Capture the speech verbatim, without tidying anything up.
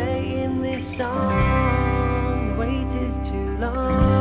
say in this song, the wait is too long.